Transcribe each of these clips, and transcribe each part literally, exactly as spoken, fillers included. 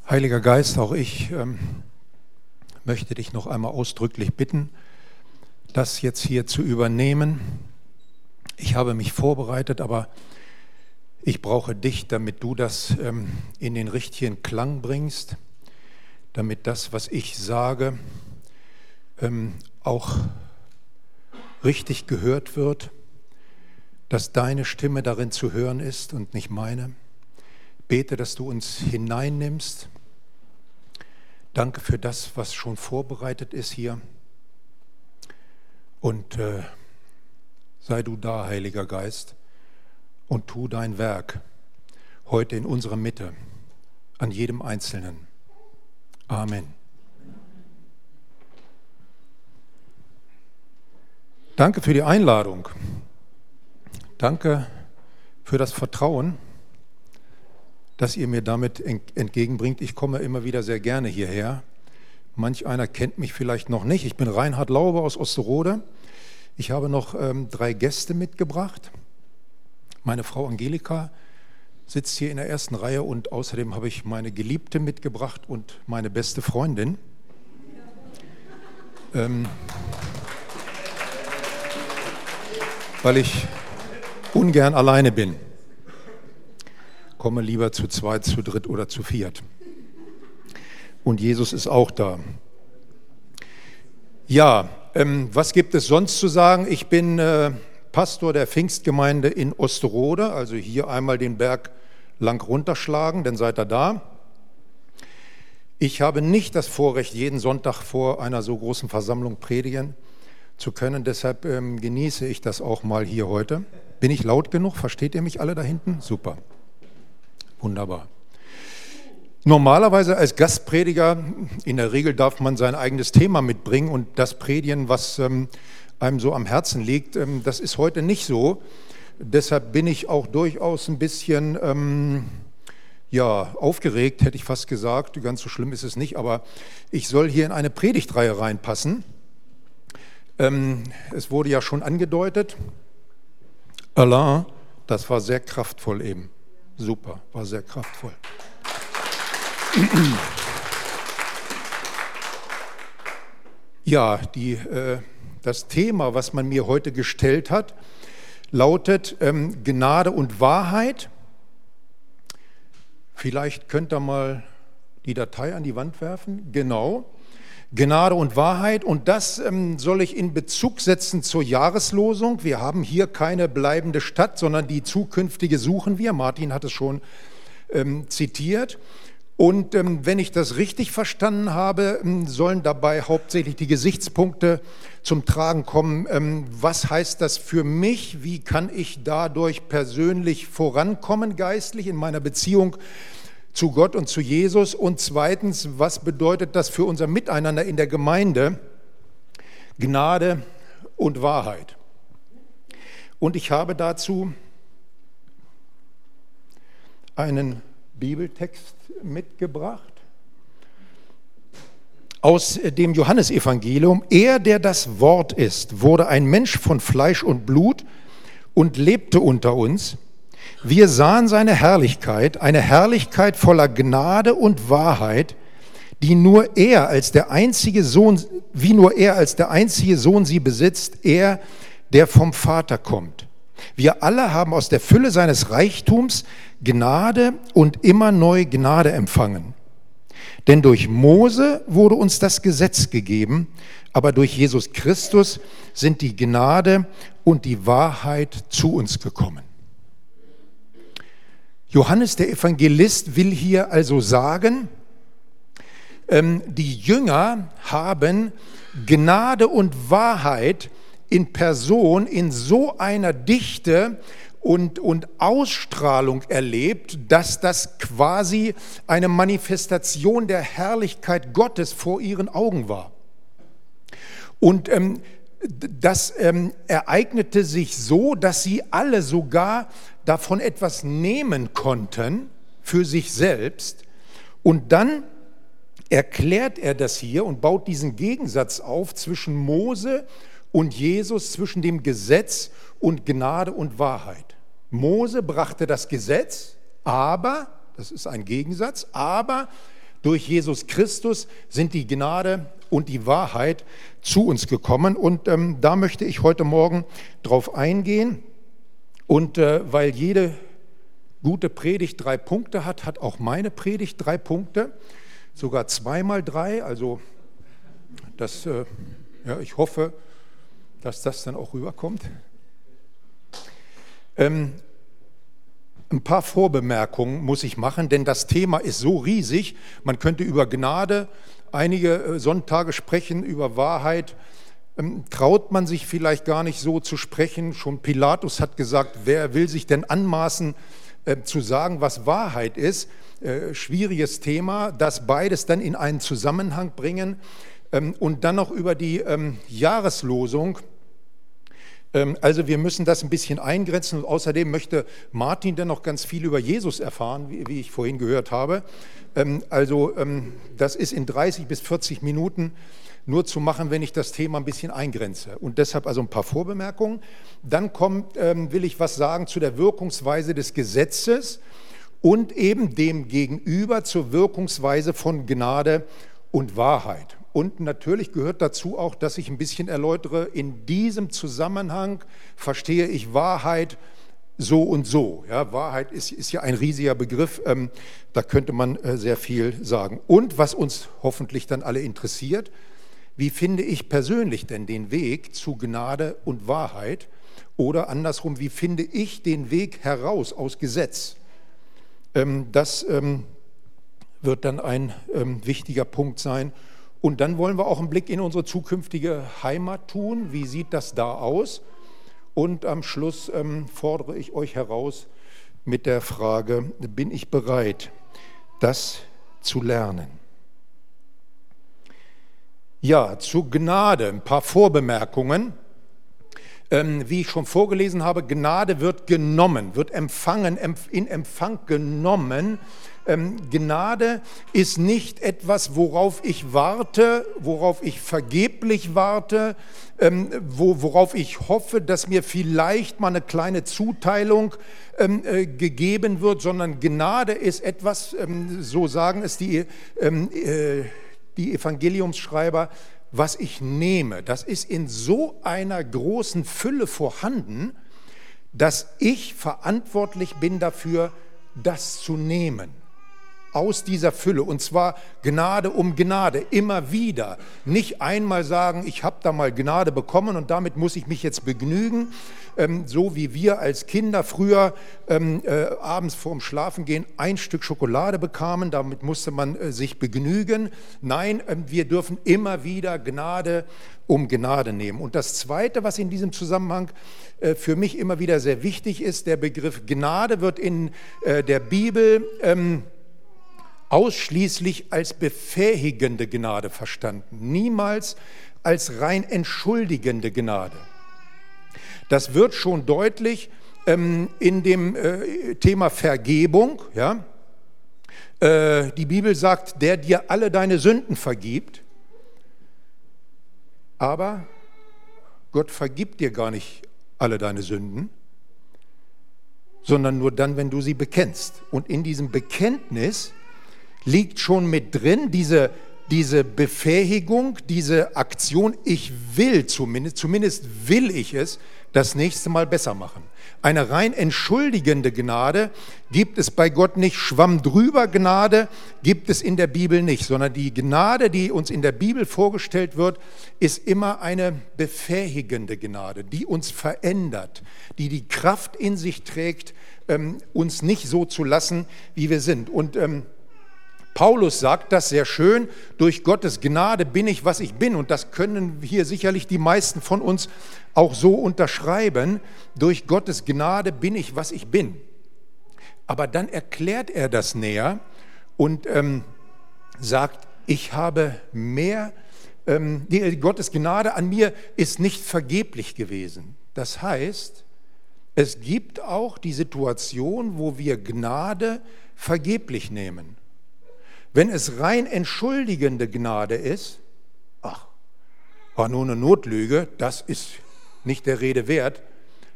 Heiliger Geist, auch ich ähm, möchte dich noch einmal ausdrücklich bitten, das jetzt hier zu übernehmen. Ich habe mich vorbereitet, aber ich brauche dich, damit du das ähm, in den richtigen Klang bringst, damit das, was ich sage, ähm, auch richtig gehört wird, dass deine Stimme darin zu hören ist und nicht meine. Bete, dass du uns hineinnimmst. Danke für das, was schon vorbereitet ist hier. Und äh, sei du da, Heiliger Geist, und tu dein Werk heute in unserer Mitte, an jedem Einzelnen. Amen. Danke für die Einladung. Danke für das Vertrauen, das ihr mir damit entgegenbringt. Ich komme immer wieder sehr gerne hierher. Manch einer kennt mich vielleicht noch nicht. Ich bin Reinhard Laube aus Osterode. Ich habe noch ähm, drei Gäste mitgebracht. Meine Frau Angelika sitzt hier in der ersten Reihe und außerdem habe ich meine Geliebte mitgebracht und meine beste Freundin. Ähm, weil ich ungern alleine bin. Komme lieber zu zweit, zu dritt oder zu viert. Und Jesus ist auch da. Ja, ähm, was gibt es sonst zu sagen? Ich bin äh, Pastor der Pfingstgemeinde in Osterode, also hier einmal den Berg lang runterschlagen, dann seid ihr da. Ich habe nicht das Vorrecht, jeden Sonntag vor einer so großen Versammlung predigen zu können, deshalb ähm, genieße ich das auch mal hier heute. Bin ich laut genug? Versteht ihr mich alle da hinten? Super. Wunderbar. Normalerweise als Gastprediger, in der Regel darf man sein eigenes Thema mitbringen und das predigen, was ähm, einem so am Herzen liegt, ähm, das ist heute nicht so. Deshalb bin ich auch durchaus ein bisschen ähm, ja, aufgeregt, hätte ich fast gesagt. Ganz so schlimm ist es nicht, aber ich soll hier in eine Predigtreihe reinpassen. Ähm, es wurde ja schon angedeutet. Alain, das war sehr kraftvoll eben. Super, war sehr kraftvoll. Ja, die, äh, das Thema, was man mir heute gestellt hat, lautet ähm, Gnade und Wahrheit. Vielleicht könnt ihr mal die Datei an die Wand werfen. Genau. Gnade und Wahrheit, und das ähm, soll ich in Bezug setzen zur Jahreslosung. Wir haben hier keine bleibende Stadt, sondern die zukünftige suchen wir. Martin hat es schon ähm, zitiert. Und ähm, wenn ich das richtig verstanden habe, ähm, sollen dabei hauptsächlich die Gesichtspunkte zum Tragen kommen. Ähm, was heißt das für mich? Wie kann ich dadurch persönlich vorankommen, geistlich in meiner Beziehung zu Gott und zu Jesus? Und zweitens, was bedeutet das für unser Miteinander in der Gemeinde? Gnade und Wahrheit. Und ich habe dazu einen Bibeltext mitgebracht aus dem Johannesevangelium. Er, der das Wort ist, wurde ein Mensch von Fleisch und Blut und lebte unter uns. Wir sahen seine Herrlichkeit, eine Herrlichkeit voller Gnade und Wahrheit, die nur er als der einzige Sohn, wie nur er als der einzige Sohn sie besitzt, er, der vom Vater kommt. Wir alle haben aus der Fülle seines Reichtums Gnade und immer neu Gnade empfangen. Denn durch Mose wurde uns das Gesetz gegeben, aber durch Jesus Christus sind die Gnade und die Wahrheit zu uns gekommen. Johannes der Evangelist will hier also sagen, ähm, die Jünger haben Gnade und Wahrheit in Person in so einer Dichte und, und Ausstrahlung erlebt, dass das quasi eine Manifestation der Herrlichkeit Gottes vor ihren Augen war. Und ähm, das ähm, ereignete sich so, dass sie alle sogar davon etwas nehmen konnten für sich selbst. Und dann erklärt er das hier und baut diesen Gegensatz auf zwischen Mose und Jesus, zwischen dem Gesetz und Gnade und Wahrheit. Mose brachte das Gesetz, aber, das ist ein Gegensatz, aber durch Jesus Christus sind die Gnade und die Wahrheit zu uns gekommen. Und ähm, da möchte ich heute Morgen drauf eingehen. Und äh, weil jede gute Predigt drei Punkte hat, hat auch meine Predigt drei Punkte, sogar zweimal drei. Also das, äh, ja, ich hoffe, dass das dann auch rüberkommt. Ähm, ein paar Vorbemerkungen muss ich machen, denn das Thema ist so riesig. Man könnte über Gnade einige Sonntage sprechen, über Wahrheit. Ähm, traut man sich vielleicht gar nicht so zu sprechen. Schon Pilatus hat gesagt, wer will sich denn anmaßen, äh, zu sagen, was Wahrheit ist. Äh, schwieriges Thema, das beides dann in einen Zusammenhang bringen. Ähm, und dann noch über die ähm, Jahreslosung. Ähm, also wir müssen das ein bisschen eingrenzen. Und außerdem möchte Martin dann noch ganz viel über Jesus erfahren, wie, wie ich vorhin gehört habe. Ähm, also ähm, das ist in dreißig bis vierzig Minuten nur zu machen, wenn ich das Thema ein bisschen eingrenze. Und deshalb also ein paar Vorbemerkungen. Dann kommt, ähm, will ich was sagen zu der Wirkungsweise des Gesetzes und eben dem Gegenüber zur Wirkungsweise von Gnade und Wahrheit. Und natürlich gehört dazu auch, dass ich ein bisschen erläutere, in diesem Zusammenhang verstehe ich Wahrheit so und so. Ja, Wahrheit ist, ist ja ein riesiger Begriff, ähm, da könnte man äh, sehr viel sagen. Und was uns hoffentlich dann alle interessiert, wie finde ich persönlich denn den Weg zu Gnade und Wahrheit? Oder andersrum, wie finde ich den Weg heraus aus Gesetz? Ähm, das ähm, wird dann ein ähm, wichtiger Punkt sein. Und dann wollen wir auch einen Blick in unsere zukünftige Heimat tun. Wie sieht das da aus? Und am Schluss ähm, fordere ich euch heraus mit der Frage, bin ich bereit, das zu lernen? Ja, zu Gnade ein paar Vorbemerkungen. Ähm, wie ich schon vorgelesen habe, Gnade wird genommen, wird empfangen, in Empfang genommen. Ähm, Gnade ist nicht etwas, worauf ich warte, worauf ich vergeblich warte, ähm, wo, worauf ich hoffe, dass mir vielleicht mal eine kleine Zuteilung ähm, äh, gegeben wird, sondern Gnade ist etwas, ähm, so sagen es die, ähm, äh, die Evangeliumsschreiber, was ich nehme. Das ist in so einer großen Fülle vorhanden, dass ich verantwortlich bin dafür, das zu nehmen. Aus dieser Fülle, und zwar Gnade um Gnade, immer wieder. Nicht einmal sagen, ich habe da mal Gnade bekommen und damit muss ich mich jetzt begnügen, ähm, so wie wir als Kinder früher ähm, äh, abends vorm Schlafengehen ein Stück Schokolade bekamen, damit musste man äh, sich begnügen. Nein, äh, wir dürfen immer wieder Gnade um Gnade nehmen. Und das Zweite, was in diesem Zusammenhang äh, für mich immer wieder sehr wichtig ist, der Begriff Gnade wird in äh, der Bibel ähm, ausschließlich als befähigende Gnade verstanden, niemals als rein entschuldigende Gnade. Das wird schon deutlich ähm, in dem äh, Thema Vergebung. Ja? Äh, die Bibel sagt, der dir alle deine Sünden vergibt, aber Gott vergibt dir gar nicht alle deine Sünden, sondern nur dann, wenn du sie bekennst. Und in diesem Bekenntnis liegt schon mit drin diese, diese Befähigung, diese Aktion, ich will zumindest, zumindest will ich es, das nächste Mal besser machen. Eine rein entschuldigende Gnade gibt es bei Gott nicht. Schwamm drüber Gnade gibt es in der Bibel nicht, sondern die Gnade, die uns in der Bibel vorgestellt wird, ist immer eine befähigende Gnade, die uns verändert, die die Kraft in sich trägt, ähm, uns nicht so zu lassen, wie wir sind. Und ähm, Paulus sagt das sehr schön, durch Gottes Gnade bin ich, was ich bin. Und das können hier sicherlich die meisten von uns auch so unterschreiben. Durch Gottes Gnade bin ich, was ich bin. Aber dann erklärt er das näher und ähm, sagt, ich habe mehr, ähm, die, Gottes Gnade an mir ist nicht vergeblich gewesen. Das heißt, es gibt auch die Situation, wo wir Gnade vergeblich nehmen. Wenn es rein entschuldigende Gnade ist, ach, war nur eine Notlüge, das ist nicht der Rede wert,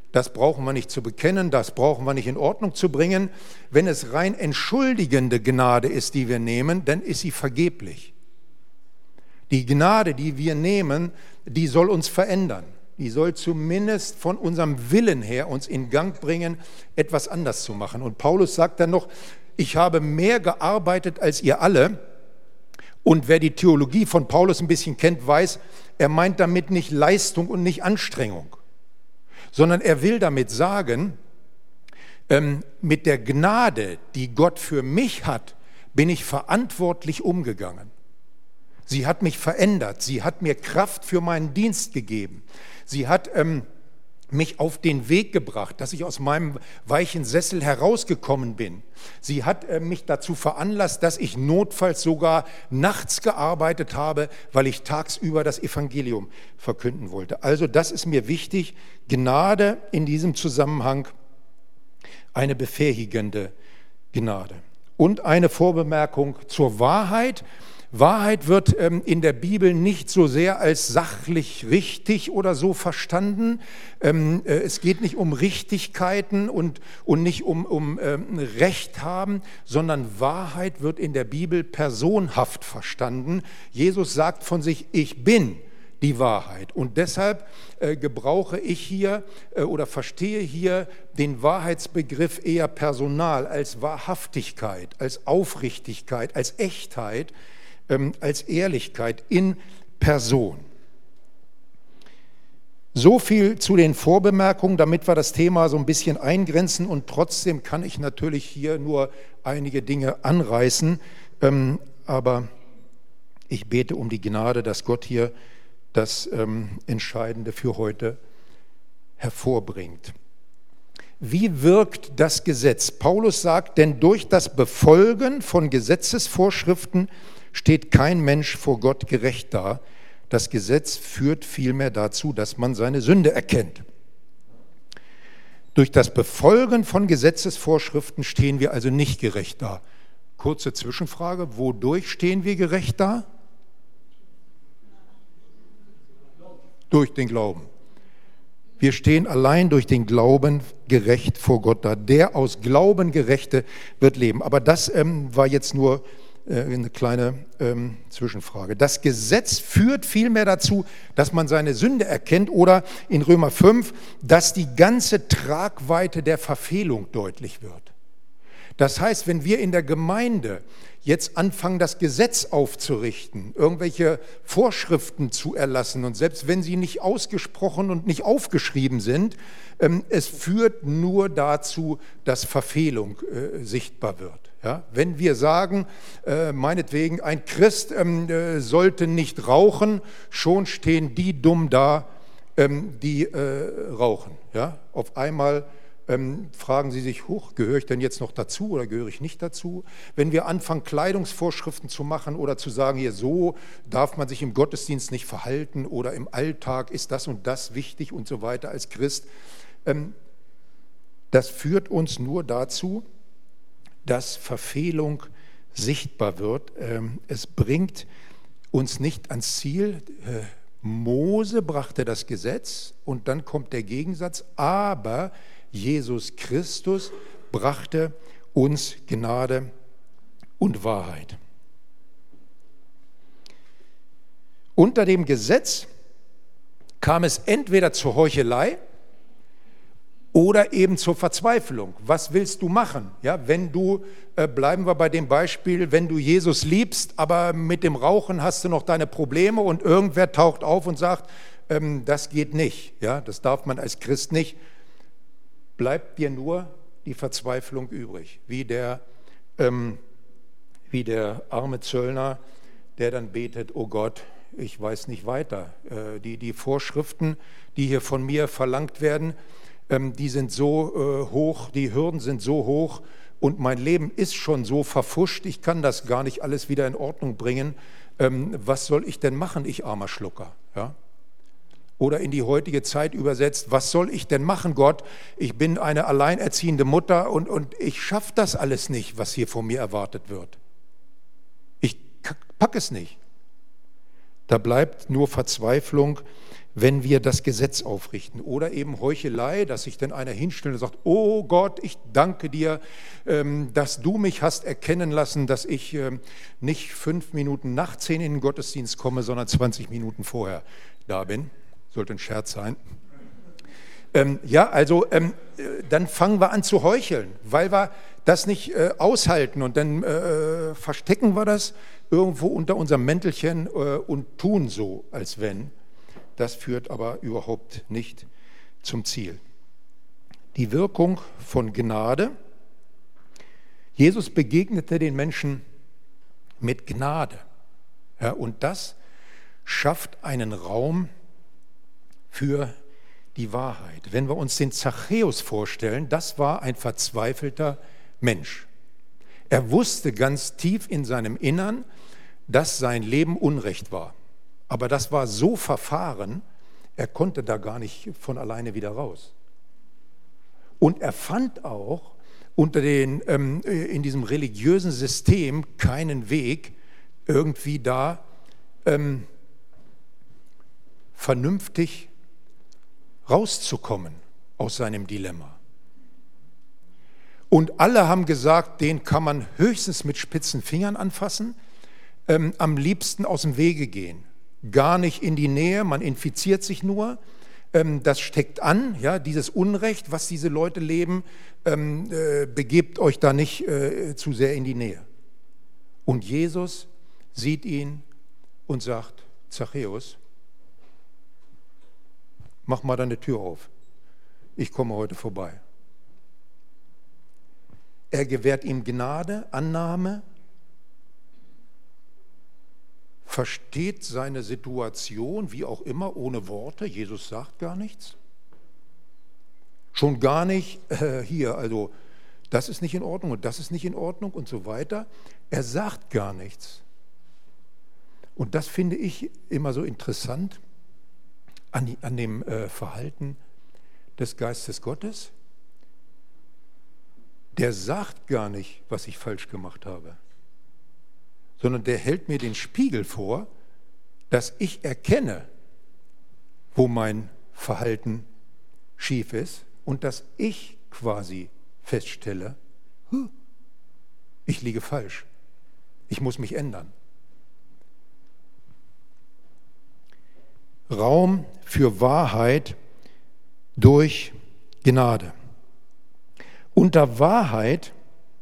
Das brauchen wir nicht zu bekennen, das brauchen wir nicht in Ordnung zu bringen. Wenn es rein entschuldigende Gnade ist, die wir nehmen, dann ist sie vergeblich. Die Gnade, die wir nehmen, die soll uns verändern. Die soll zumindest von unserem Willen her uns in Gang bringen, etwas anders zu machen. Und Paulus sagt dann noch, ich habe mehr gearbeitet als ihr alle. Und wer die Theologie von Paulus ein bisschen kennt, weiß, er meint damit nicht Leistung und nicht Anstrengung, sondern er will damit sagen, ähm, mit der Gnade, die Gott für mich hat, bin ich verantwortlich umgegangen. Sie hat mich verändert, sie hat mir Kraft für meinen Dienst gegeben. Sie hat ähm, mich auf den Weg gebracht, dass ich aus meinem weichen Sessel herausgekommen bin. Sie hat äh, mich dazu veranlasst, dass ich notfalls sogar nachts gearbeitet habe, weil ich tagsüber das Evangelium verkünden wollte. Also das ist mir wichtig, Gnade in diesem Zusammenhang, eine befähigende Gnade. Und eine Vorbemerkung zur Wahrheit. Wahrheit wird ähm, in der Bibel nicht so sehr als sachlich richtig oder so verstanden. Ähm, äh, es geht nicht um Richtigkeiten und, und nicht um, um ähm, Recht haben, sondern Wahrheit wird in der Bibel personhaft verstanden. Jesus sagt von sich, ich bin die Wahrheit. Und deshalb äh, gebrauche ich hier äh, oder verstehe hier den Wahrheitsbegriff eher personal, als Wahrhaftigkeit, als Aufrichtigkeit, als Echtheit, als Ehrlichkeit in Person. So viel zu den Vorbemerkungen, damit wir das Thema so ein bisschen eingrenzen, und trotzdem kann ich natürlich hier nur einige Dinge anreißen, aber ich bete um die Gnade, dass Gott hier das Entscheidende für heute hervorbringt. Wie wirkt das Gesetz? Paulus sagt, denn durch das Befolgen von Gesetzesvorschriften steht kein Mensch vor Gott gerecht da. Das Gesetz führt vielmehr dazu, dass man seine Sünde erkennt. Durch das Befolgen von Gesetzesvorschriften stehen wir also nicht gerecht da. Kurze Zwischenfrage, wodurch stehen wir gerecht da? Durch den Glauben. Wir stehen allein durch den Glauben gerecht vor Gott da. Der aus Glauben Gerechte wird leben. Aber das ähm, war jetzt nur eine kleine ähm, Zwischenfrage. Das Gesetz führt vielmehr dazu, dass man seine Sünde erkennt, oder in Römer fünf, dass die ganze Tragweite der Verfehlung deutlich wird. Das heißt, wenn wir in der Gemeinde jetzt anfangen, das Gesetz aufzurichten, irgendwelche Vorschriften zu erlassen, und selbst wenn sie nicht ausgesprochen und nicht aufgeschrieben sind, ähm, es führt nur dazu, dass Verfehlung äh, sichtbar wird. Ja, wenn wir sagen, äh, meinetwegen, ein Christ ähm, äh, sollte nicht rauchen, schon stehen die dumm da, ähm, die äh, rauchen. Ja? Auf einmal ähm, fragen sie sich, huch, gehöre ich denn jetzt noch dazu oder gehöre ich nicht dazu? Wenn wir anfangen, Kleidungsvorschriften zu machen oder zu sagen, hier so darf man sich im Gottesdienst nicht verhalten oder im Alltag ist das und das wichtig und so weiter als Christ, ähm, das führt uns nur dazu, dass Verfehlung sichtbar wird. Es bringt uns nicht ans Ziel. Mose brachte das Gesetz und dann kommt der Gegensatz, aber Jesus Christus brachte uns Gnade und Wahrheit. Unter dem Gesetz kam es entweder zur Heuchelei oder eben zur Verzweiflung. Was willst du machen? Ja, wenn du, äh, bleiben wir bei dem Beispiel, wenn du Jesus liebst, aber mit dem Rauchen hast du noch deine Probleme und irgendwer taucht auf und sagt, ähm, das geht nicht. Ja, das darf man als Christ nicht. Bleibt dir nur die Verzweiflung übrig, wie der, ähm, wie der arme Zöllner, der dann betet, oh Gott, ich weiß nicht weiter. Äh, die, die Vorschriften, die hier von mir verlangt werden, die sind so äh, hoch, die Hürden sind so hoch und mein Leben ist schon so verfuscht, ich kann das gar nicht alles wieder in Ordnung bringen. Ähm, was soll ich denn machen, ich armer Schlucker? Ja? Oder in die heutige Zeit übersetzt, was soll ich denn machen, Gott? Ich bin eine alleinerziehende Mutter und, und ich schaffe das alles nicht, was hier von mir erwartet wird. Ich packe es nicht. Da bleibt nur Verzweiflung wenn wir das Gesetz aufrichten. Oder eben Heuchelei, dass sich dann einer hinstellt und sagt, oh Gott, ich danke dir, dass du mich hast erkennen lassen, dass ich nicht fünf Minuten nach zehn in den Gottesdienst komme, sondern zwanzig Minuten vorher da bin. Sollte ein Scherz sein. Ja, also dann fangen wir an zu heucheln, weil wir das nicht aushalten und dann verstecken wir das irgendwo unter unserem Mäntelchen und tun so, als wenn. Das führt aber überhaupt nicht zum Ziel. Die Wirkung von Gnade. Jesus begegnete den Menschen mit Gnade. Ja, und das schafft einen Raum für die Wahrheit. Wenn wir uns den Zachäus vorstellen, das war ein verzweifelter Mensch. Er wusste ganz tief in seinem Innern, dass sein Leben Unrecht war. Aber das war so verfahren, er konnte da gar nicht von alleine wieder raus. Und er fand auch unter den, ähm, in diesem religiösen System keinen Weg, irgendwie da ähm, vernünftig rauszukommen aus seinem Dilemma. Und alle haben gesagt, den kann man höchstens mit spitzen Fingern anfassen, ähm, am liebsten aus dem Wege gehen. Gar nicht in die Nähe, man infiziert sich nur, ähm, das steckt an, ja, dieses Unrecht, was diese Leute leben, ähm, äh, begebt euch da nicht äh, zu sehr in die Nähe. Und Jesus sieht ihn und sagt, Zachäus, mach mal deine Tür auf, ich komme heute vorbei. Er gewährt ihm Gnade, Annahme, versteht seine Situation, wie auch immer, ohne Worte. Jesus sagt gar nichts. Schon gar nicht äh, hier, also das ist nicht in Ordnung und das ist nicht in Ordnung und so weiter. Er sagt gar nichts. Und das finde ich immer so interessant an, die, an dem äh, Verhalten des Geistes Gottes. Der sagt gar nicht, was ich falsch gemacht habe, sondern der hält mir den Spiegel vor, dass ich erkenne, wo mein Verhalten schief ist und dass ich quasi feststelle, ich liege falsch, ich muss mich ändern. Raum für Wahrheit durch Gnade. Unter Wahrheit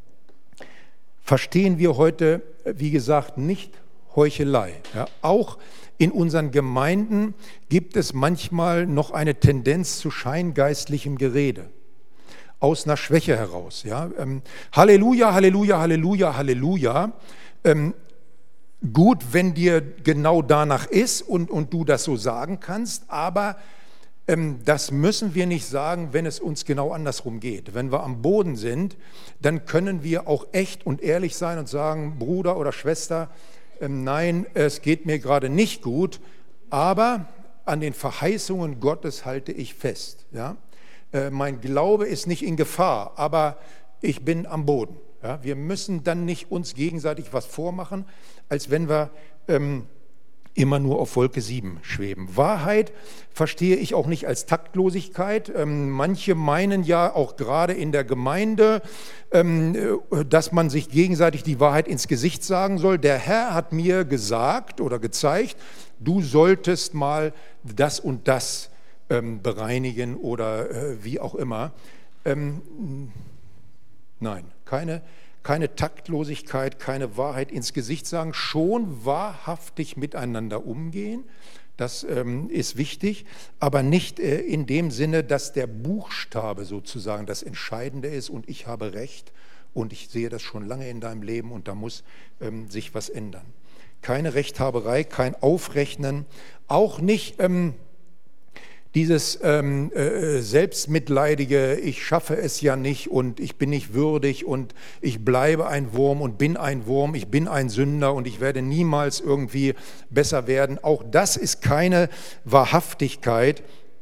verstehen wir heute, wie gesagt, nicht Heuchelei. Ja, auch in unseren Gemeinden gibt es manchmal noch eine Tendenz zu scheingeistlichem Gerede. Aus einer Schwäche heraus. Ja. Ähm, Halleluja, Halleluja, Halleluja, Halleluja. Ähm, gut, wenn dir genau danach ist und, und du das so sagen kannst, aber das müssen wir nicht sagen, wenn es uns genau andersrum geht. Wenn wir am Boden sind, dann können wir auch echt und ehrlich sein und sagen, Bruder oder Schwester, nein, es geht mir gerade nicht gut, aber an den Verheißungen Gottes halte ich fest. Ja? Mein Glaube ist nicht in Gefahr, aber ich bin am Boden. Ja? Wir müssen dann nicht uns gegenseitig was vormachen, als wenn wir ähm, immer nur auf Wolke sieben schweben. Wahrheit verstehe ich auch nicht als Taktlosigkeit. Ähm, manche meinen ja auch gerade in der Gemeinde, ähm, dass man sich gegenseitig die Wahrheit ins Gesicht sagen soll. Der Herr hat mir gesagt oder gezeigt, du solltest mal das und das ähm, bereinigen oder äh, wie auch immer. Ähm, nein, keine Keine Taktlosigkeit, keine Wahrheit ins Gesicht sagen, schon wahrhaftig miteinander umgehen, das ähm, ist wichtig, aber nicht äh, in dem Sinne, dass der Buchstabe sozusagen das Entscheidende ist und ich habe Recht und ich sehe das schon lange in deinem Leben und da muss ähm, sich was ändern. Keine Rechthaberei, kein Aufrechnen, auch nicht ähm, dieses ähm, äh, selbstmitleidige, ich schaffe es ja nicht und ich bin nicht würdig und ich bleibe ein Wurm und bin ein Wurm, ich bin ein Sünder und ich werde niemals irgendwie besser werden. Auch das ist keine Wahrhaftigkeit,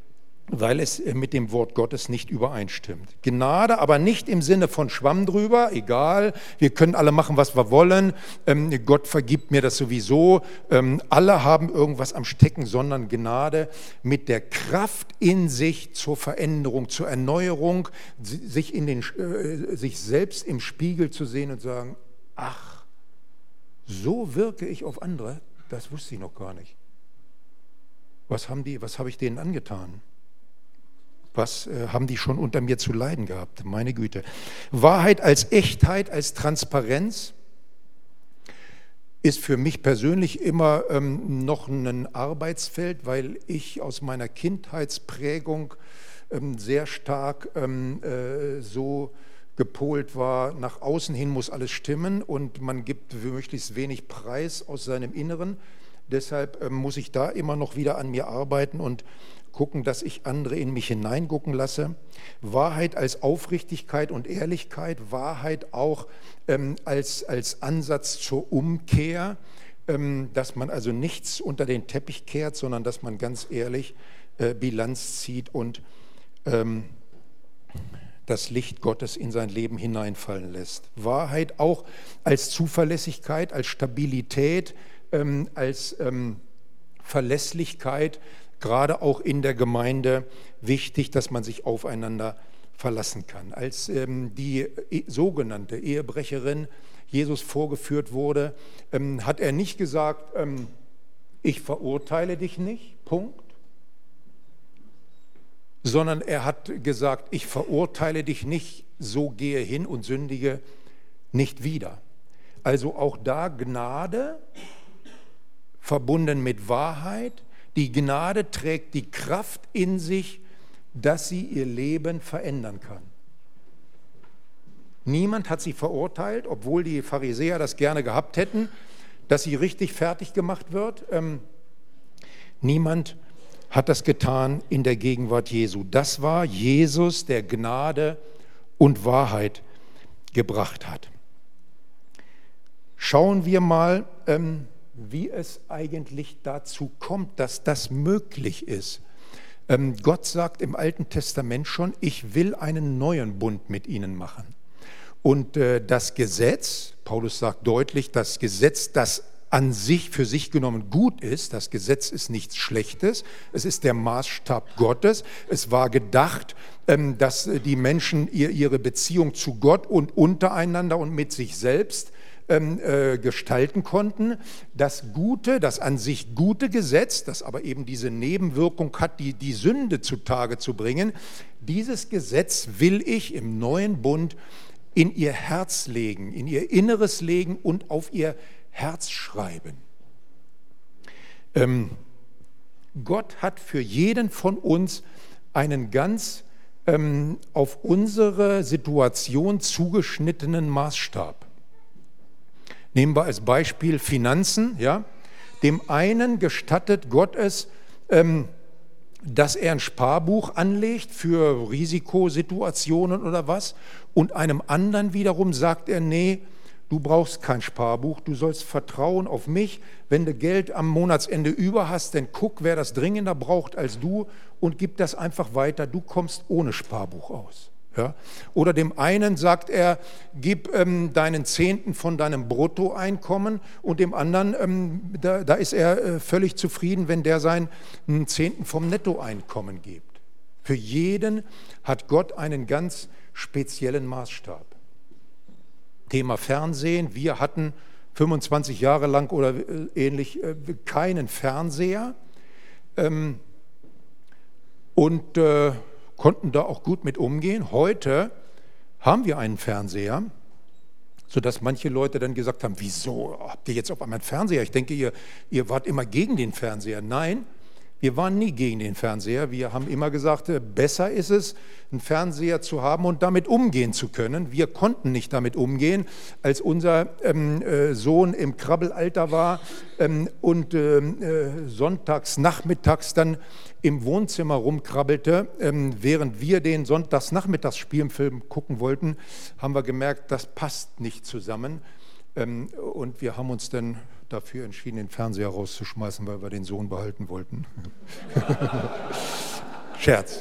weil es mit dem Wort Gottes nicht übereinstimmt. Gnade, aber nicht im Sinne von Schwamm drüber, egal, wir können alle machen, was wir wollen, ähm, Gott vergibt mir das sowieso, ähm, alle haben irgendwas am Stecken, sondern Gnade mit der Kraft in sich zur Veränderung, zur Erneuerung, sich, in den, äh, sich selbst im Spiegel zu sehen und sagen, ach, so wirke ich auf andere, das wusste ich noch gar nicht. Was haben die, was habe ich denen angetan? Was äh, haben die schon unter mir zu leiden gehabt? Meine Güte. Wahrheit als Echtheit, als Transparenz ist für mich persönlich immer ähm, noch ein Arbeitsfeld, weil ich aus meiner Kindheitsprägung ähm, sehr stark ähm, äh, so gepolt war, nach außen hin muss alles stimmen und man gibt für möglichst wenig Preis aus seinem Inneren. Deshalb ähm, muss ich da immer noch wieder an mir arbeiten und gucken, dass ich andere in mich hineingucken lasse. Wahrheit als Aufrichtigkeit und Ehrlichkeit, Wahrheit auch ähm, als, als Ansatz zur Umkehr, ähm, dass man also nichts unter den Teppich kehrt, sondern dass man ganz ehrlich äh, Bilanz zieht und ähm, das Licht Gottes in sein Leben hineinfallen lässt. Wahrheit auch als Zuverlässigkeit, als Stabilität, ähm, als ähm, Verlässlichkeit, gerade auch in der Gemeinde wichtig, dass man sich aufeinander verlassen kann. Als ähm, die sogenannte Ehebrecherin Jesus vorgeführt wurde, ähm, hat er nicht gesagt, ähm, ich verurteile dich nicht, Punkt, sondern er hat gesagt, ich verurteile dich nicht, so gehe hin und sündige nicht wieder. Also auch da Gnade verbunden mit Wahrheit. Die Gnade trägt die Kraft in sich, dass sie ihr Leben verändern kann. Niemand hat sie verurteilt, obwohl die Pharisäer das gerne gehabt hätten, dass sie richtig fertig gemacht wird. Ähm, niemand hat das getan in der Gegenwart Jesu. Das war Jesus, der Gnade und Wahrheit gebracht hat. Schauen wir mal, ähm, wie es eigentlich dazu kommt, dass das möglich ist. Ähm, Gott sagt im Alten Testament schon, ich will einen neuen Bund mit ihnen machen. Und äh, das Gesetz, Paulus sagt deutlich, das Gesetz, das an sich für sich genommen gut ist, das Gesetz ist nichts Schlechtes, es ist der Maßstab Gottes, es war gedacht, ähm, dass die Menschen ihr, ihre Beziehung zu Gott und untereinander und mit sich selbst Ähm, äh, gestalten konnten. Das Gute, das an sich gute Gesetz, das aber eben diese Nebenwirkung hat, die, die Sünde zutage zu bringen, dieses Gesetz will ich im neuen Bund in ihr Herz legen, in ihr Inneres legen und auf ihr Herz schreiben. Ähm, Gott hat für jeden von uns einen ganz ähm, auf unsere Situation zugeschnittenen Maßstab. Nehmen wir als Beispiel Finanzen. Ja? Dem einen gestattet Gott es, ähm, dass er ein Sparbuch anlegt für Risikosituationen oder was. Und einem anderen wiederum sagt er, nee, du brauchst kein Sparbuch, du sollst vertrauen auf mich. Wenn du Geld am Monatsende über hast, dann guck, wer das dringender braucht als du und gib das einfach weiter. Du kommst ohne Sparbuch aus. Ja? Oder dem einen sagt er, gib ähm, deinen Zehnten von deinem Bruttoeinkommen und dem anderen, ähm, da, da ist er äh, völlig zufrieden, wenn der seinen Zehnten vom Nettoeinkommen gibt. Für jeden hat Gott einen ganz speziellen Maßstab. Thema Fernsehen, wir hatten fünfundzwanzig Jahre lang oder äh, ähnlich äh, keinen Fernseher ähm, und äh, konnten da auch gut mit umgehen. Heute haben wir einen Fernseher, sodass manche Leute dann gesagt haben, wieso habt ihr jetzt auf einmal einen Fernseher? Ich denke, ihr, ihr wart immer gegen den Fernseher. Nein, wir waren nie gegen den Fernseher. Wir haben immer gesagt, besser ist es, einen Fernseher zu haben und damit umgehen zu können. Wir konnten nicht damit umgehen, als unser ähm, äh, Sohn im Krabbelalter war ähm, und ähm, äh, sonntags, nachmittags dann im Wohnzimmer rumkrabbelte. Ähm, während wir den Sonntagsnachmittagsspielfilm gucken wollten, haben wir gemerkt, das passt nicht zusammen. Ähm, und wir haben uns dann dafür entschieden, den Fernseher rauszuschmeißen, weil wir den Sohn behalten wollten. Scherz.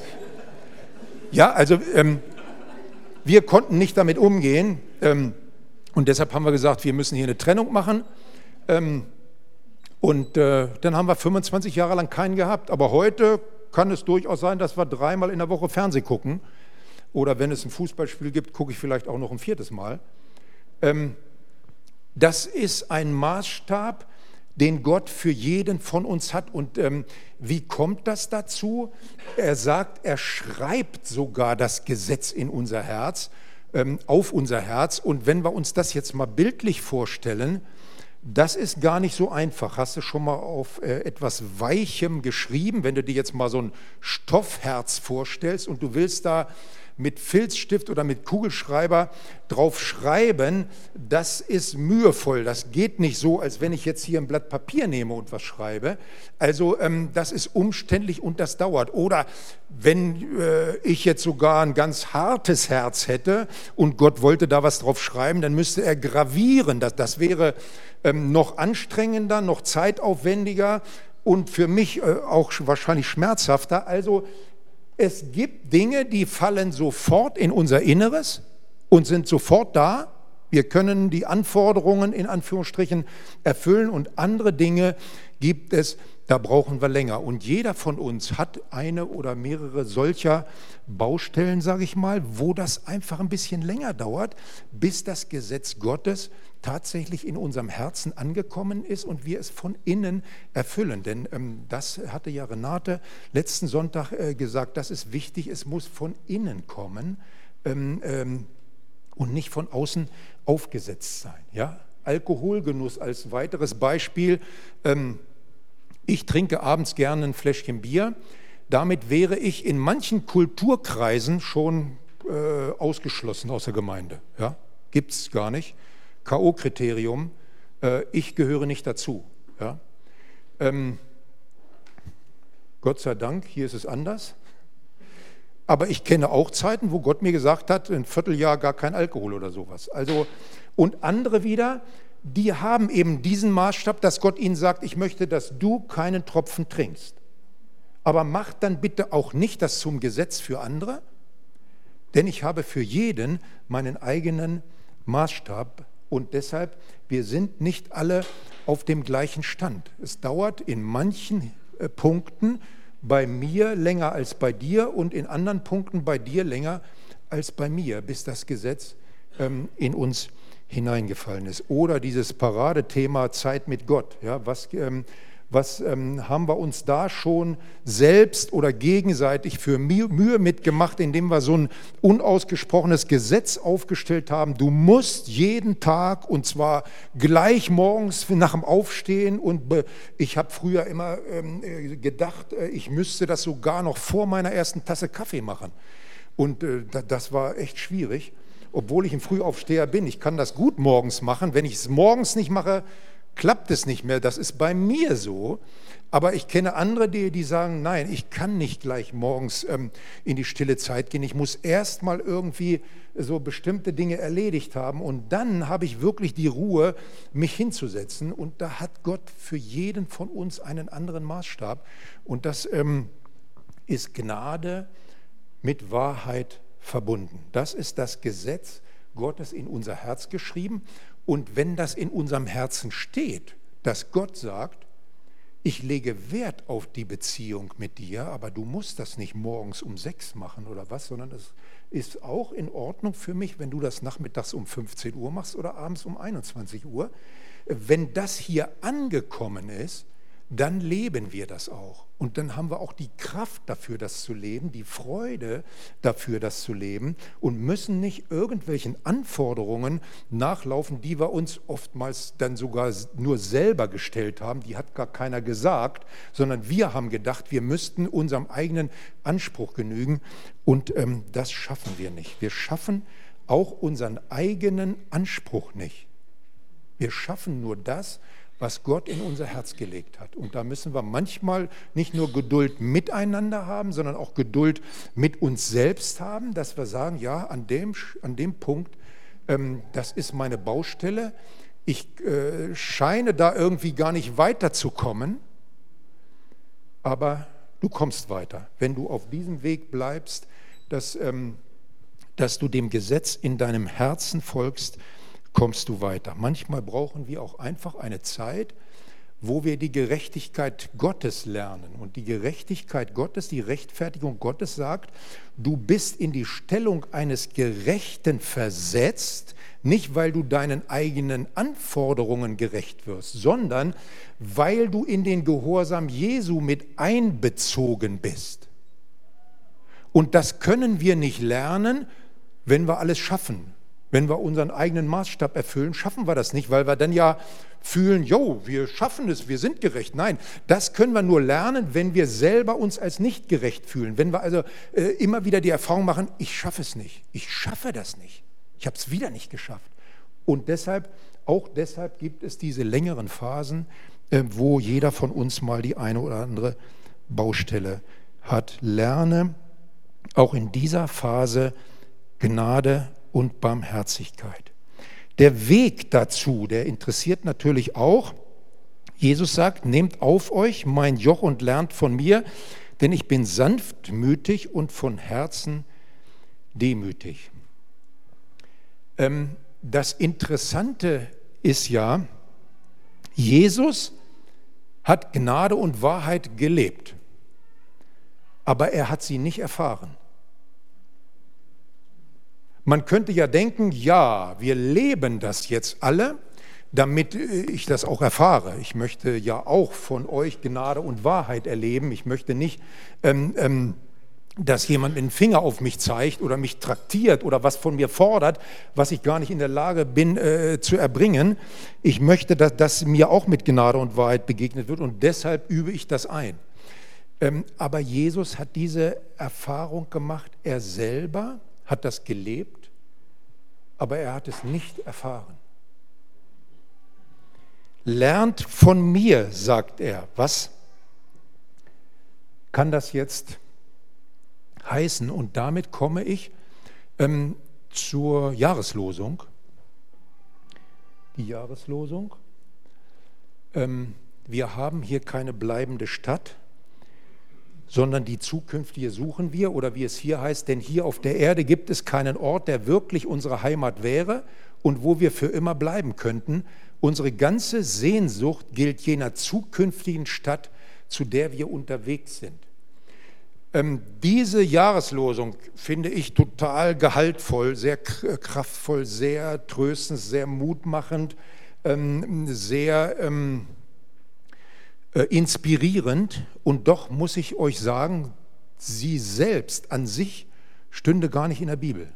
Ja, also ähm, wir konnten nicht damit umgehen ähm, und deshalb haben wir gesagt, wir müssen hier eine Trennung machen. Ähm, und äh, dann haben wir fünfundzwanzig Jahre lang keinen gehabt. Aber heute kann es durchaus sein, dass wir dreimal in der Woche Fernsehen gucken. Oder wenn es ein Fußballspiel gibt, gucke ich vielleicht auch noch ein viertes Mal. Ähm, das ist ein Maßstab, den Gott für jeden von uns hat. Und ähm, wie kommt das dazu? Er sagt, er schreibt sogar das Gesetz in unser Herz, ähm, auf unser Herz. Und wenn wir uns das jetzt mal bildlich vorstellen, das ist gar nicht so einfach. Hast du schon mal auf äh, etwas Weichem geschrieben? Wenn du dir jetzt mal so ein Stoffherz vorstellst und du willst da mit Filzstift oder mit Kugelschreiber drauf schreiben, das ist mühevoll. Das geht nicht so, als wenn ich jetzt hier ein Blatt Papier nehme und was schreibe. Also ähm, das ist umständlich und das dauert. Oder wenn äh, ich jetzt sogar ein ganz hartes Herz hätte und Gott wollte da was drauf schreiben, dann müsste er gravieren. Das, das wäre ähm, noch anstrengender, noch zeitaufwendiger und für mich äh, auch wahrscheinlich schmerzhafter. Also es gibt Dinge, die fallen sofort in unser Inneres und sind sofort da. Wir können die Anforderungen in Anführungsstrichen erfüllen und andere Dinge gibt es, da brauchen wir länger. Und jeder von uns hat eine oder mehrere solcher Baustellen, sage ich mal, wo das einfach ein bisschen länger dauert, bis das Gesetz Gottes tatsächlich in unserem Herzen angekommen ist und wir es von innen erfüllen. Denn ähm, das hatte ja Renate letzten Sonntag äh, gesagt, das ist wichtig, es muss von innen kommen ähm, ähm, und nicht von außen aufgesetzt sein. Ja? Alkoholgenuss als weiteres Beispiel. Ähm, ich trinke abends gerne ein Fläschchen Bier. Damit wäre ich in manchen Kulturkreisen schon äh, ausgeschlossen aus der Gemeinde. Ja? Gibt es gar nicht. K O-Kriterium, äh, ich gehöre nicht dazu. Ja? Ähm, Gott sei Dank, hier ist es anders. Aber ich kenne auch Zeiten, wo Gott mir gesagt hat, ein Vierteljahr gar kein Alkohol oder sowas. Also, und andere wieder, die haben eben diesen Maßstab, dass Gott ihnen sagt, ich möchte, dass du keinen Tropfen trinkst. Aber mach dann bitte auch nicht das zum Gesetz für andere, denn ich habe für jeden meinen eigenen Maßstab. Und deshalb, wir sind nicht alle auf dem gleichen Stand. Es dauert in manchen äh, Punkten bei mir länger als bei dir und in anderen Punkten bei dir länger als bei mir, bis das Gesetz ähm, in uns hineingefallen ist. Oder dieses Paradethema Zeit mit Gott. Ja, was ähm, was ähm, haben wir uns da schon selbst oder gegenseitig für Mühe mitgemacht, indem wir so ein unausgesprochenes Gesetz aufgestellt haben. Du musst jeden Tag und zwar gleich morgens nach dem Aufstehen und be- ich habe früher immer ähm, gedacht, äh, ich müsste das sogar noch vor meiner ersten Tasse Kaffee machen. Und äh, das war echt schwierig, obwohl ich ein Frühaufsteher bin. Ich kann das gut morgens machen. Wenn ich es morgens nicht mache, klappt es nicht mehr, das ist bei mir so, aber ich kenne andere, die, die sagen, nein, ich kann nicht gleich morgens ähm, in die stille Zeit gehen, ich muss erst mal irgendwie so bestimmte Dinge erledigt haben und dann habe ich wirklich die Ruhe, mich hinzusetzen und da hat Gott für jeden von uns einen anderen Maßstab und das ähm, ist Gnade mit Wahrheit verbunden. Das ist das Gesetz Gottes in unser Herz geschrieben. Und wenn das in unserem Herzen steht, dass Gott sagt, ich lege Wert auf die Beziehung mit dir, aber du musst das nicht morgens um sechs machen oder was, sondern es ist auch in Ordnung für mich, wenn du das nachmittags um fünfzehn Uhr machst oder abends um einundzwanzig Uhr. Wenn das hier angekommen ist, dann leben wir das auch. Und dann haben wir auch die Kraft dafür, das zu leben, die Freude dafür, das zu leben und müssen nicht irgendwelchen Anforderungen nachlaufen, die wir uns oftmals dann sogar nur selber gestellt haben. Die hat gar keiner gesagt, sondern wir haben gedacht, wir müssten unserem eigenen Anspruch genügen und ähm, das schaffen wir nicht. Wir schaffen auch unseren eigenen Anspruch nicht. Wir schaffen nur das, was Gott in unser Herz gelegt hat. Und da müssen wir manchmal nicht nur Geduld miteinander haben, sondern auch Geduld mit uns selbst haben, dass wir sagen, ja, an dem, an dem Punkt, ähm, das ist meine Baustelle. Ich äh, scheine da irgendwie gar nicht weiterzukommen, aber du kommst weiter. Wenn du auf diesem Weg bleibst, dass, ähm, dass du dem Gesetz in deinem Herzen folgst, kommst du weiter. Manchmal brauchen wir auch einfach eine Zeit, wo wir die Gerechtigkeit Gottes lernen. Und die Gerechtigkeit Gottes, die Rechtfertigung Gottes sagt, du bist in die Stellung eines Gerechten versetzt, nicht weil du deinen eigenen Anforderungen gerecht wirst, sondern weil du in den Gehorsam Jesu mit einbezogen bist. Und das können wir nicht lernen, wenn wir alles schaffen. Wenn wir unseren eigenen Maßstab erfüllen, schaffen wir das nicht, weil wir dann ja fühlen, jo, wir schaffen es, wir sind gerecht. Nein, das können wir nur lernen, wenn wir selber uns als nicht gerecht fühlen. Wenn wir also äh, immer wieder die Erfahrung machen, ich schaffe es nicht, ich schaffe das nicht, ich habe es wieder nicht geschafft. Und deshalb, auch deshalb gibt es diese längeren Phasen, äh, wo jeder von uns mal die eine oder andere Baustelle hat. Lerne auch in dieser Phase Gnade und Barmherzigkeit. Der Weg dazu, der interessiert natürlich auch. Jesus sagt, nehmt auf euch mein Joch und lernt von mir, denn ich bin sanftmütig und von Herzen demütig. Ähm, das Interessante ist ja, Jesus hat Gnade und Wahrheit gelebt, aber er hat sie nicht erfahren. Man könnte ja denken, ja, wir leben das jetzt alle, damit ich das auch erfahre. Ich möchte ja auch von euch Gnade und Wahrheit erleben. Ich möchte nicht, ähm, ähm, dass jemand mit dem Finger auf mich zeigt oder mich traktiert oder was von mir fordert, was ich gar nicht in der Lage bin äh, zu erbringen. Ich möchte, dass, dass mir auch mit Gnade und Wahrheit begegnet wird und deshalb übe ich das ein. Ähm, aber Jesus hat diese Erfahrung gemacht, er selber hat das gelebt, aber er hat es nicht erfahren. Lernt von mir, sagt er. Was kann das jetzt heißen? Und damit komme ich ähm, zur Jahreslosung. Die Jahreslosung. Ähm, wir haben hier keine bleibende Stadt, sondern die zukünftige suchen wir, oder wie es hier heißt, denn hier auf der Erde gibt es keinen Ort, der wirklich unsere Heimat wäre und wo wir für immer bleiben könnten. Unsere ganze Sehnsucht gilt jener zukünftigen Stadt, zu der wir unterwegs sind. Ähm, diese Jahreslosung finde ich total gehaltvoll, sehr kraftvoll, sehr tröstend, sehr mutmachend, ähm, sehr ähm, inspirierend, und doch muss ich euch sagen, sie selbst an sich stünde gar nicht in der Bibel.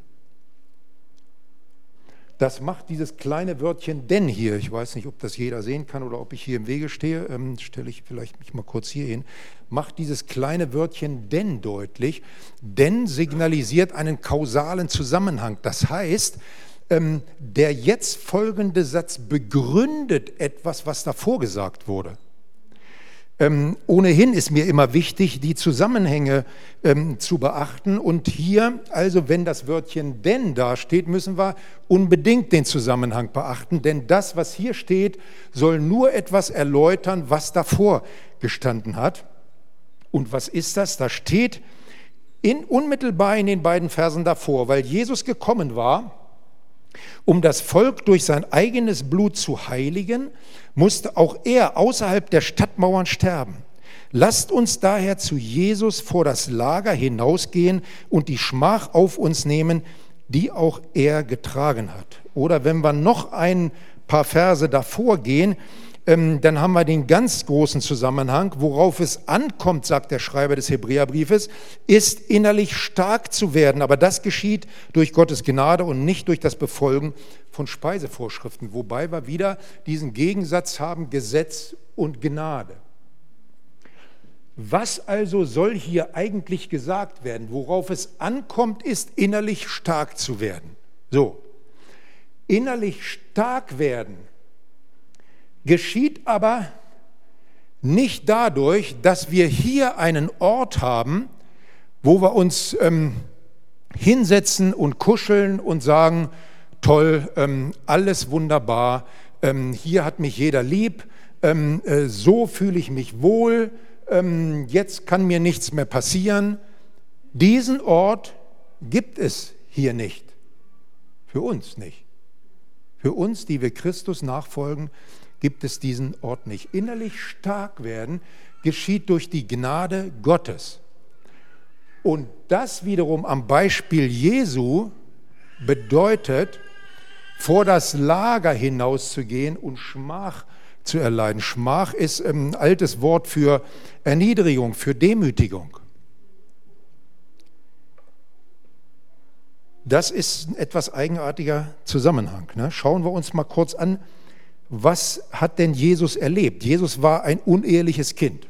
Das macht dieses kleine Wörtchen denn hier, ich weiß nicht, ob das jeder sehen kann oder ob ich hier im Wege stehe, ähm, stelle ich vielleicht mich mal kurz hier hin, macht dieses kleine Wörtchen denn deutlich. Denn signalisiert einen kausalen Zusammenhang. Das heißt, ähm, der jetzt folgende Satz begründet etwas, was davor gesagt wurde. Ähm, ohnehin ist mir immer wichtig, die Zusammenhänge ähm, zu beachten. Und hier, also wenn das Wörtchen denn da steht, müssen wir unbedingt den Zusammenhang beachten. Denn das, was hier steht, soll nur etwas erläutern, was davor gestanden hat. Und was ist das? Da steht in, unmittelbar in den beiden Versen davor, weil Jesus gekommen war, um das Volk durch sein eigenes Blut zu heiligen, musste auch er außerhalb der Stadtmauern sterben. Lasst uns daher zu Jesus vor das Lager hinausgehen und die Schmach auf uns nehmen, die auch er getragen hat. Oder wenn wir noch ein paar Verse davor gehen, ähm, dann haben wir den ganz großen Zusammenhang. Worauf es ankommt, sagt der Schreiber des Hebräerbriefes, ist innerlich stark zu werden. Aber das geschieht durch Gottes Gnade und nicht durch das Befolgen von Speisevorschriften. Wobei wir wieder diesen Gegensatz haben, Gesetz und Gnade. Was also soll hier eigentlich gesagt werden? Worauf es ankommt, ist innerlich stark zu werden. So, innerlich stark werden geschieht aber nicht dadurch, dass wir hier einen Ort haben, wo wir uns ähm, hinsetzen und kuscheln und sagen, toll, ähm, alles wunderbar, ähm, hier hat mich jeder lieb, ähm, äh, so fühle ich mich wohl, ähm, jetzt kann mir nichts mehr passieren. Diesen Ort gibt es hier nicht. Für uns nicht. Für uns, die wir Christus nachfolgen, gibt es diesen Ort nicht. Innerlich stark werden geschieht durch die Gnade Gottes. Und das wiederum am Beispiel Jesu bedeutet, vor das Lager hinauszugehen und Schmach zu erleiden. Schmach ist ein altes Wort für Erniedrigung, für Demütigung. Das ist ein etwas eigenartiger Zusammenhang. Ne? Schauen wir uns mal kurz an, was hat denn Jesus erlebt? Jesus war ein uneheliches Kind.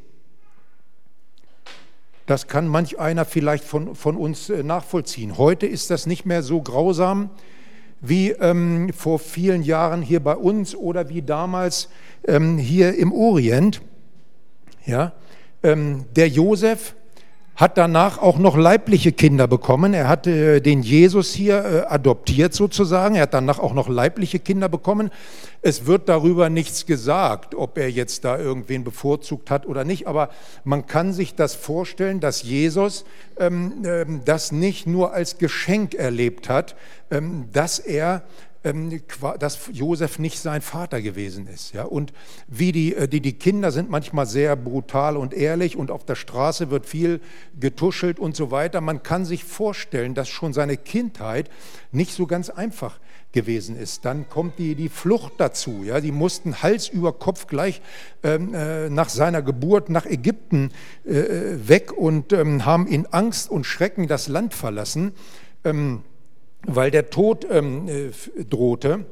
Das kann manch einer vielleicht von, von uns nachvollziehen. Heute ist das nicht mehr so grausam wie ähm, vor vielen Jahren hier bei uns oder wie damals ähm, hier im Orient. Ja? Ähm, der Josef hat danach auch noch leibliche Kinder bekommen. Er hat äh, den Jesus hier äh, adoptiert sozusagen. Er hat danach auch noch leibliche Kinder bekommen. Es wird darüber nichts gesagt, ob er jetzt da irgendwen bevorzugt hat oder nicht. Aber man kann sich das vorstellen, dass Jesus ähm, ähm, das nicht nur als Geschenk erlebt hat, ähm, dass er dass Josef nicht sein Vater gewesen ist. Ja? Und wie die, die, die Kinder sind manchmal sehr brutal und ehrlich und auf der Straße wird viel getuschelt und so weiter. Man kann sich vorstellen, dass schon seine Kindheit nicht so ganz einfach gewesen ist. Dann kommt die, die Flucht dazu. Ja? Die mussten Hals über Kopf gleich ähm, äh, nach seiner Geburt nach Ägypten äh, weg und ähm, haben in Angst und Schrecken das Land verlassen. Ähm, weil der Tod ähm, drohte.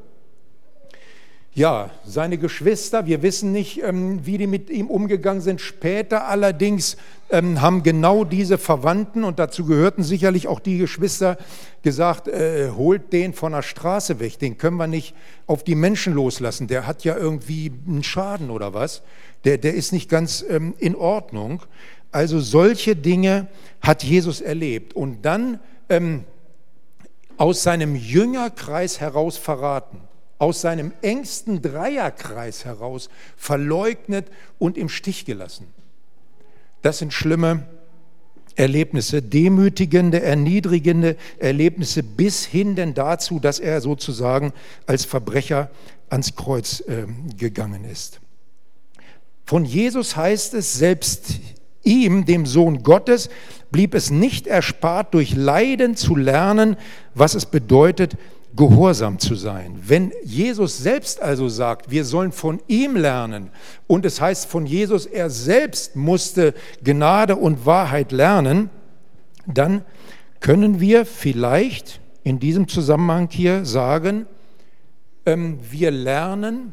Ja, seine Geschwister, wir wissen nicht, ähm, wie die mit ihm umgegangen sind. Später allerdings ähm, haben genau diese Verwandten, und dazu gehörten sicherlich auch die Geschwister, gesagt, äh, holt den von der Straße weg, den können wir nicht auf die Menschen loslassen. Der hat ja irgendwie einen Schaden oder was. Der, der ist nicht ganz ähm, in Ordnung. Also solche Dinge hat Jesus erlebt. Und dann ähm, aus seinem Jüngerkreis heraus verraten, aus seinem engsten Dreierkreis heraus verleugnet und im Stich gelassen. Das sind schlimme Erlebnisse, demütigende, erniedrigende Erlebnisse bis hin denn dazu, dass er sozusagen als Verbrecher ans Kreuz äh, gegangen ist. Von Jesus heißt es, selbst ihm, dem Sohn Gottes, blieb es nicht erspart, durch Leiden zu lernen, was es bedeutet, gehorsam zu sein. Wenn Jesus selbst also sagt, wir sollen von ihm lernen, und es heißt von Jesus, er selbst musste Gnade und Wahrheit lernen, dann können wir vielleicht in diesem Zusammenhang hier sagen, ähm, wir lernen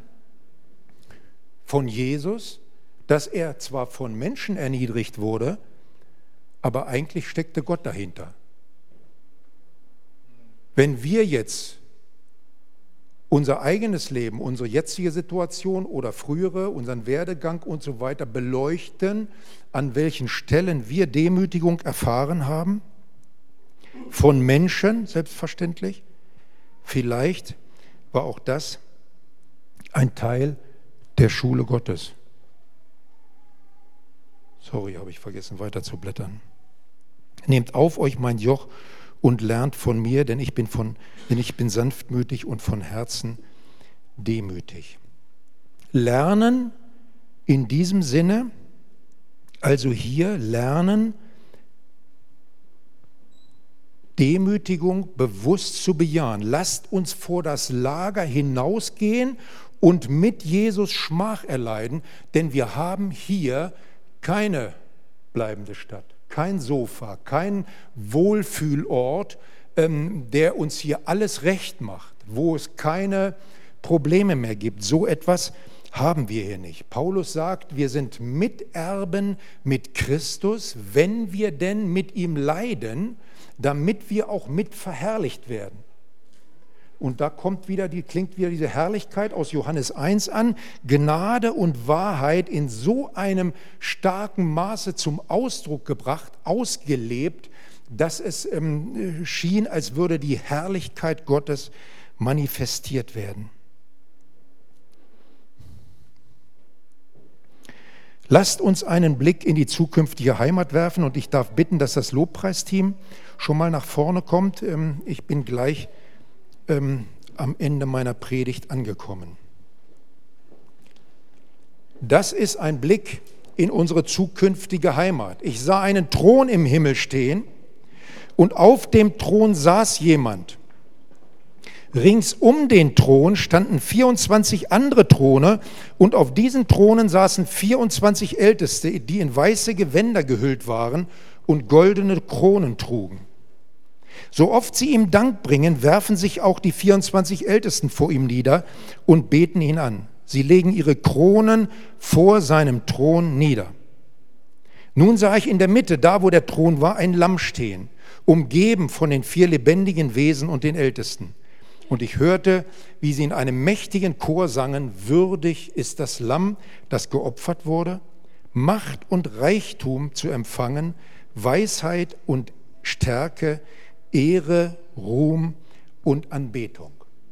von Jesus, dass er zwar von Menschen erniedrigt wurde, aber eigentlich steckte Gott dahinter. Wenn wir jetzt unser eigenes Leben, unsere jetzige Situation oder frühere, unseren Werdegang und so weiter beleuchten, an welchen Stellen wir Demütigung erfahren haben, von Menschen selbstverständlich, vielleicht war auch das ein Teil der Schule Gottes. Sorry, habe ich vergessen, weiter zu blättern. Nehmt auf euch mein Joch und lernt von mir, denn ich bin, von, denn ich bin sanftmütig und von Herzen demütig. Lernen in diesem Sinne, also hier lernen, Demütigung bewusst zu bejahen. Lasst uns vor das Lager hinausgehen und mit Jesus Schmach erleiden, denn wir haben hier keine bleibende Stadt, kein Sofa, kein Wohlfühlort, ähm, der uns hier alles recht macht, wo es keine Probleme mehr gibt. So etwas haben wir hier nicht. Paulus sagt, wir sind Miterben mit Christus, wenn wir denn mit ihm leiden, damit wir auch mit verherrlicht werden. Und da kommt wieder, die, klingt wieder diese Herrlichkeit aus Johannes eins an, Gnade und Wahrheit in so einem starken Maße zum Ausdruck gebracht, ausgelebt, dass es ähm, schien, als würde die Herrlichkeit Gottes manifestiert werden. Lasst uns einen Blick in die zukünftige Heimat werfen und ich darf bitten, dass das Lobpreisteam schon mal nach vorne kommt. Ich bin gleich am Ende meiner Predigt angekommen. Das ist ein Blick in unsere zukünftige Heimat. Ich sah einen Thron im Himmel stehen und auf dem Thron saß jemand. Rings um den Thron standen vierundzwanzig andere Throne und auf diesen Thronen saßen vierundzwanzig Älteste, die in weiße Gewänder gehüllt waren und goldene Kronen trugen. So oft sie ihm Dank bringen, werfen sich auch die vierundzwanzig Ältesten vor ihm nieder und beten ihn an. Sie legen ihre Kronen vor seinem Thron nieder. Nun sah ich in der Mitte, da wo der Thron war, ein Lamm stehen, umgeben von den vier lebendigen Wesen und den Ältesten. Und ich hörte, wie sie in einem mächtigen Chor sangen: Würdig ist das Lamm, das geopfert wurde, Macht und Reichtum zu empfangen, Weisheit und Stärke, Ehre, Ruhm und Anbetung.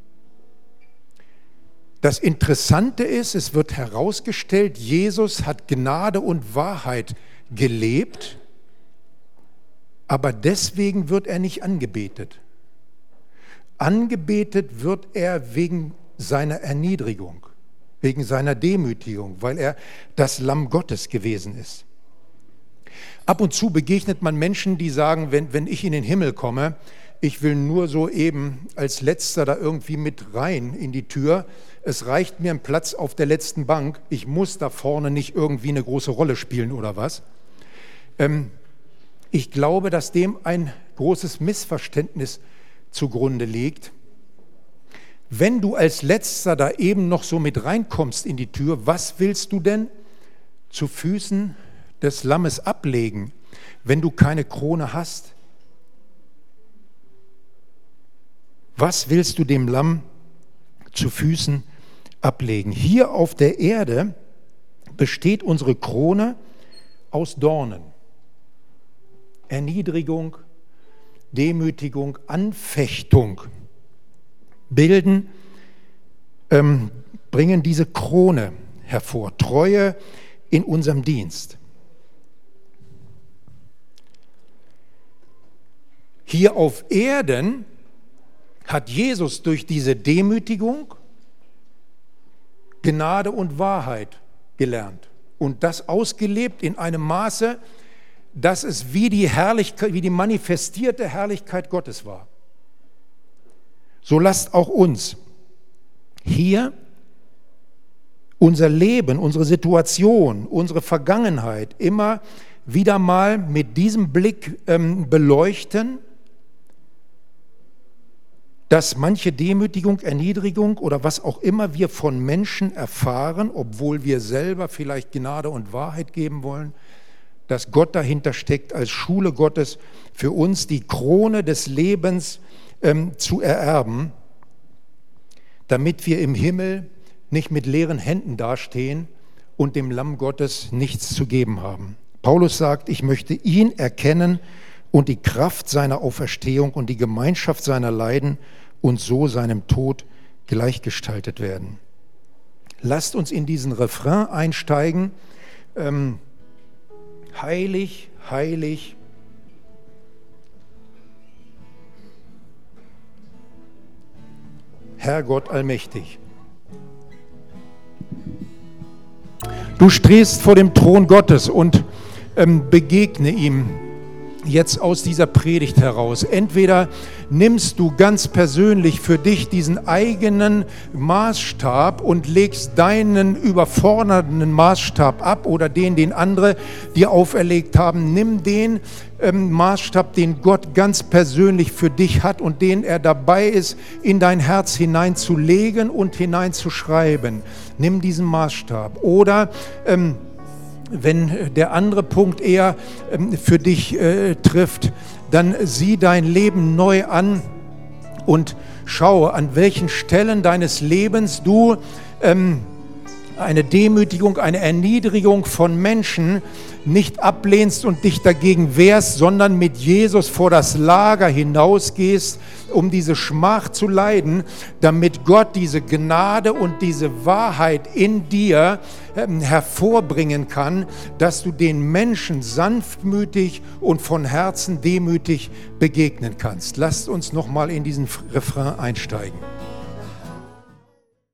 Das Interessante ist, es wird herausgestellt, Jesus hat Gnade und Wahrheit gelebt, aber deswegen wird er nicht angebetet. Angebetet wird er wegen seiner Erniedrigung, wegen seiner Demütigung, weil er das Lamm Gottes gewesen ist. Ab und zu begegnet man Menschen, die sagen, wenn, wenn ich in den Himmel komme, ich will nur so eben als Letzter da irgendwie mit rein in die Tür. Es reicht mir ein Platz auf der letzten Bank. Ich muss da vorne nicht irgendwie eine große Rolle spielen oder was. Ähm, ich glaube, dass dem ein großes Missverständnis zugrunde liegt. Wenn du als Letzter da eben noch so mit reinkommst in die Tür, was willst du denn zu Füßen des Lammes ablegen, wenn du keine Krone hast? Was willst du dem Lamm zu Füßen ablegen? Hier auf der Erde besteht unsere Krone aus Dornen. Erniedrigung, Demütigung, Anfechtung bilden, ähm, bringen diese Krone hervor. Treue in unserem Dienst. Hier auf Erden hat Jesus durch diese Demütigung Gnade und Wahrheit gelernt und das ausgelebt in einem Maße, dass es wie die Herrlichkeit, wie die manifestierte Herrlichkeit Gottes war. So lasst auch uns hier unser Leben, unsere Situation, unsere Vergangenheit immer wieder mal mit diesem Blick ähm, beleuchten, dass manche Demütigung, Erniedrigung oder was auch immer wir von Menschen erfahren, obwohl wir selber vielleicht Gnade und Wahrheit geben wollen, dass Gott dahinter steckt, als Schule Gottes für uns die Krone des Lebens ähm, zu ererben, damit wir im Himmel nicht mit leeren Händen dastehen und dem Lamm Gottes nichts zu geben haben. Paulus sagt, ich möchte ihn erkennen und die Kraft seiner Auferstehung und die Gemeinschaft seiner Leiden und so seinem Tod gleichgestaltet werden. Lasst uns in diesen Refrain einsteigen. Ähm, heilig, heilig, Herr Gott allmächtig. Du stehst vor dem Thron Gottes und ähm, begegne ihm jetzt aus dieser Predigt heraus. Entweder nimmst du ganz persönlich für dich diesen eigenen Maßstab und legst deinen überfordernden Maßstab ab oder den, den andere dir auferlegt haben. Nimm den ähm, Maßstab, den Gott ganz persönlich für dich hat und den er dabei ist, in dein Herz hineinzulegen und hineinzuschreiben. Nimm diesen Maßstab. Oder ähm, wenn der andere Punkt eher ähm, für dich äh, trifft, dann sieh dein Leben neu an und schaue, an welchen Stellen deines Lebens du ähm, eine Demütigung, eine Erniedrigung von Menschen nicht ablehnst und dich dagegen wehrst, sondern mit Jesus vor das Lager hinausgehst, um diese Schmach zu leiden, damit Gott diese Gnade und diese Wahrheit in dir ähm, hervorbringen kann, dass du den Menschen sanftmütig und von Herzen demütig begegnen kannst. Lasst uns nochmal in diesen Refrain einsteigen.